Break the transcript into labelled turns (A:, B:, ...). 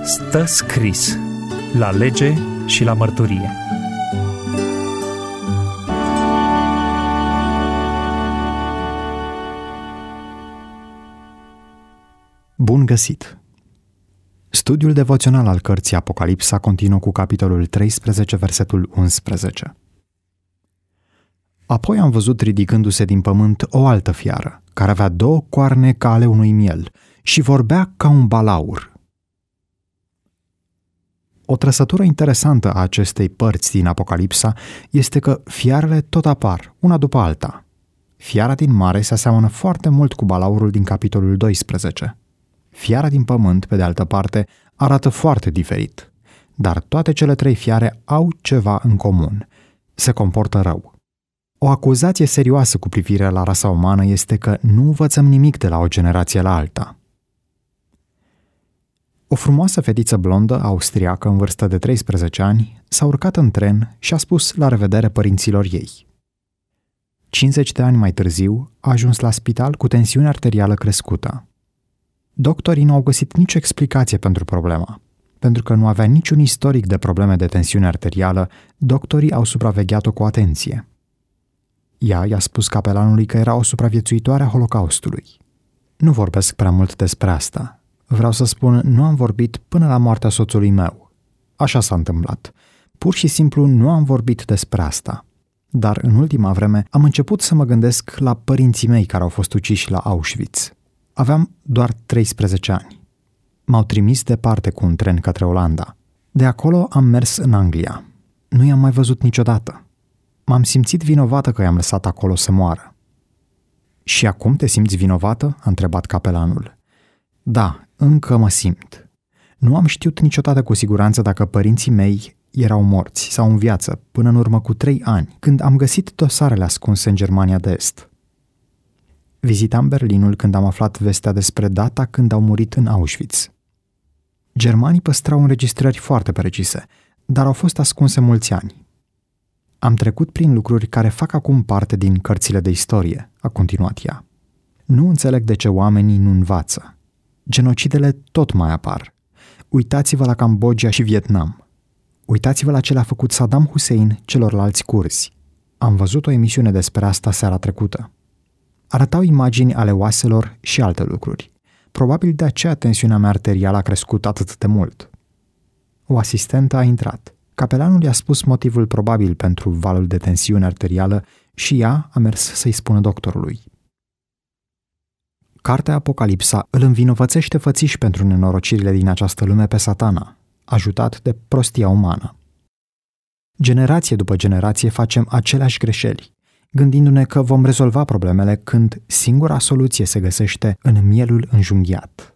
A: Stă scris la lege și la mărturie.
B: Bun găsit! Studiul devoțional al cărții Apocalipsa continuă cu capitolul 13, versetul 11. Apoi am văzut ridicându-se din pământ o altă fiară, care avea 2 coarne ca ale unui miel și vorbea ca un balaur. O trăsătură interesantă a acestei părți din Apocalipsa este că fiarele tot apar, una după alta. Fiara din mare se aseamănă foarte mult cu balaurul din capitolul 12. Fiara din pământ, pe de altă parte, arată foarte diferit. Dar toate cele 3 fiare au ceva în comun. Se comportă rău. O acuzație serioasă cu privire la rasa umană este că nu învățăm nimic de la o generație la alta. O frumoasă fetiță blondă austriacă în vârstă de 13 ani s-a urcat în tren și a spus la revedere părinților ei. 50 de ani mai târziu a ajuns la spital cu tensiune arterială crescută. Doctorii nu au găsit nicio explicație pentru problema. Pentru că nu avea niciun istoric de probleme de tensiune arterială, doctorii au supravegheat-o cu atenție. Ea i-a spus capelanului că era o supraviețuitoare a Holocaustului. Nu vorbesc prea mult despre asta. Vreau să spun, nu am vorbit până la moartea soțului meu. Așa s-a întâmplat. Pur și simplu nu am vorbit despre asta. Dar în ultima vreme am început să mă gândesc la părinții mei care au fost uciși la Auschwitz. Aveam doar 13 ani. M-au trimis departe cu un tren către Olanda. De acolo am mers în Anglia. Nu i-am mai văzut niciodată. M-am simțit vinovată că i-am lăsat acolo să moară. Și acum te simți vinovată? A întrebat capelanul. Da, încă mă simt. Nu am știut niciodată cu siguranță dacă părinții mei erau morți sau în viață până în urmă cu 3 ani, când am găsit dosarele ascunse în Germania de Est. Vizitam Berlinul când am aflat vestea despre data când au murit în Auschwitz. Germanii păstrau înregistrări foarte precise, dar au fost ascunse mulți ani. Am trecut prin lucruri care fac acum parte din cărțile de istorie, a continuat ea. Nu înțeleg de ce oamenii nu învață. Genocidele tot mai apar. Uitați-vă la Cambodgia și Vietnam. Uitați-vă la ce le-a făcut Saddam Hussein celorlalți curzi. Am văzut o emisiune despre asta seara trecută. Arătau imagini ale oaselor și alte lucruri. Probabil de aceea tensiunea mea arterială a crescut atât de mult. O asistentă a intrat. Capelanul i-a spus motivul probabil pentru valul de tensiune arterială și ea a mers să-i spună doctorului. Cartea Apocalipsa îl învinovățește fățiș pentru nenorocirile din această lume pe Satana, ajutat de prostia umană. Generație după generație facem aceleași greșeli, gândindu-ne că vom rezolva problemele când singura soluție se găsește în mielul înjunghiat.